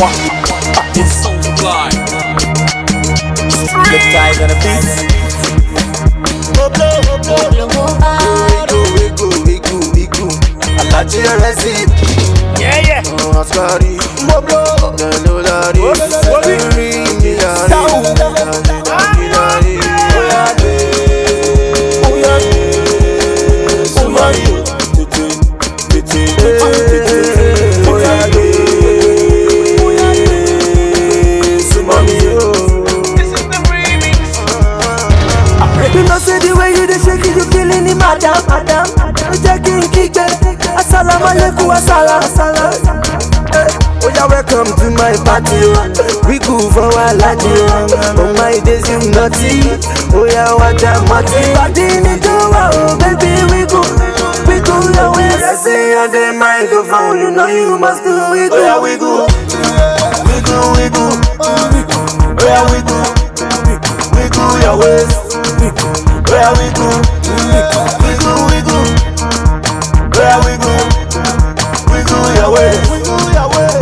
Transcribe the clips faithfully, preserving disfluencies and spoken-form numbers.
It's so fly. The guys on the beat. Alaji Resin. Yeah, yeah. Askari. Moblo. Delolari. Wobi. You know say the way you dey shake it, you killing it, madam, madam. You taking kick it, assalamu alaikum, assalam, assalam. Oh yeah, welcome to my party. We go for a latte. Oh my days you naughty. Oh yeah, what a matty. Party in the oh baby, we go, we go your way. I say on the microphone, you know you must do it. Oh yeah, we go, we go, we go. Oh yeah, we go, we go your ways. Where we go, we go, we go. Where we go, we go your way, we go your way.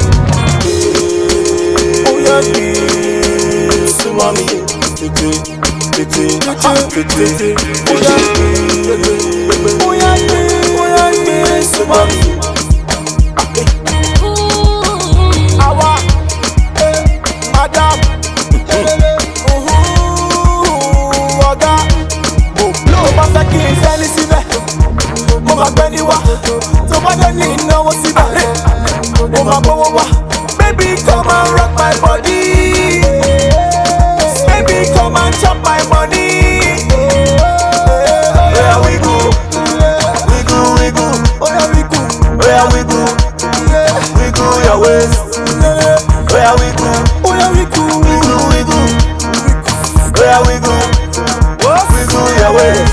Oh yeah, so mommy, tete, tete, tete, oh yeah, oh yeah, oh yeah, so mommy. Awa, madam. Kí n fẹ́ ní síbẹ̀, mo máa gbẹ́ ní wá. Tó bá dé ní ìnáwó síbẹ̀, mo máa gbówó wá. Baby come and rock my body. Baby come and chop my money. Where we go, we go, we go. Where we go, where we go, we go your ways. Where we go, where we go, we go, we go. Where we go, we go your ways.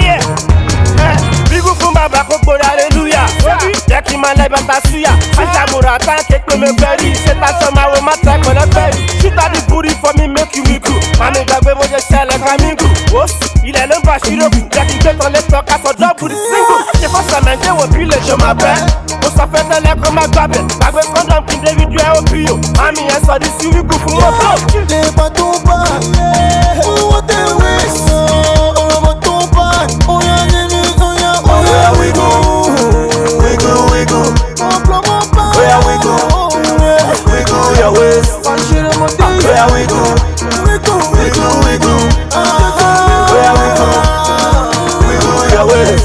Jackie man like Batasuya. Ashamura tank me me berry. Set a summer with my track on a berry. Shoot at the booty for me, make you wiggle. Mami gagbe mo just sell like a mingle. Oh, il est le bachiro. Jackie get on les talk for double the single. J'ai pas ça manger au pile, je m'appelle. On s'en fait de l'air comme ma gabe. Gagbe condom qui individuel au pio. Mami est sorti si wiggle pour moi. Les bateaux pas. Oh, what they wish. Oh, bateaux pas. Oh, yeah, oh, yeah, oh, yeah, we go. We go, we go. Where we go? We go your ways. Where we go? We go, we go, we go. Where we go? We go your ways.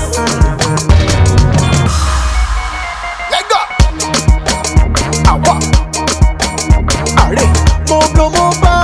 Let go. Awa. Allez. Mon blanc, mon bas.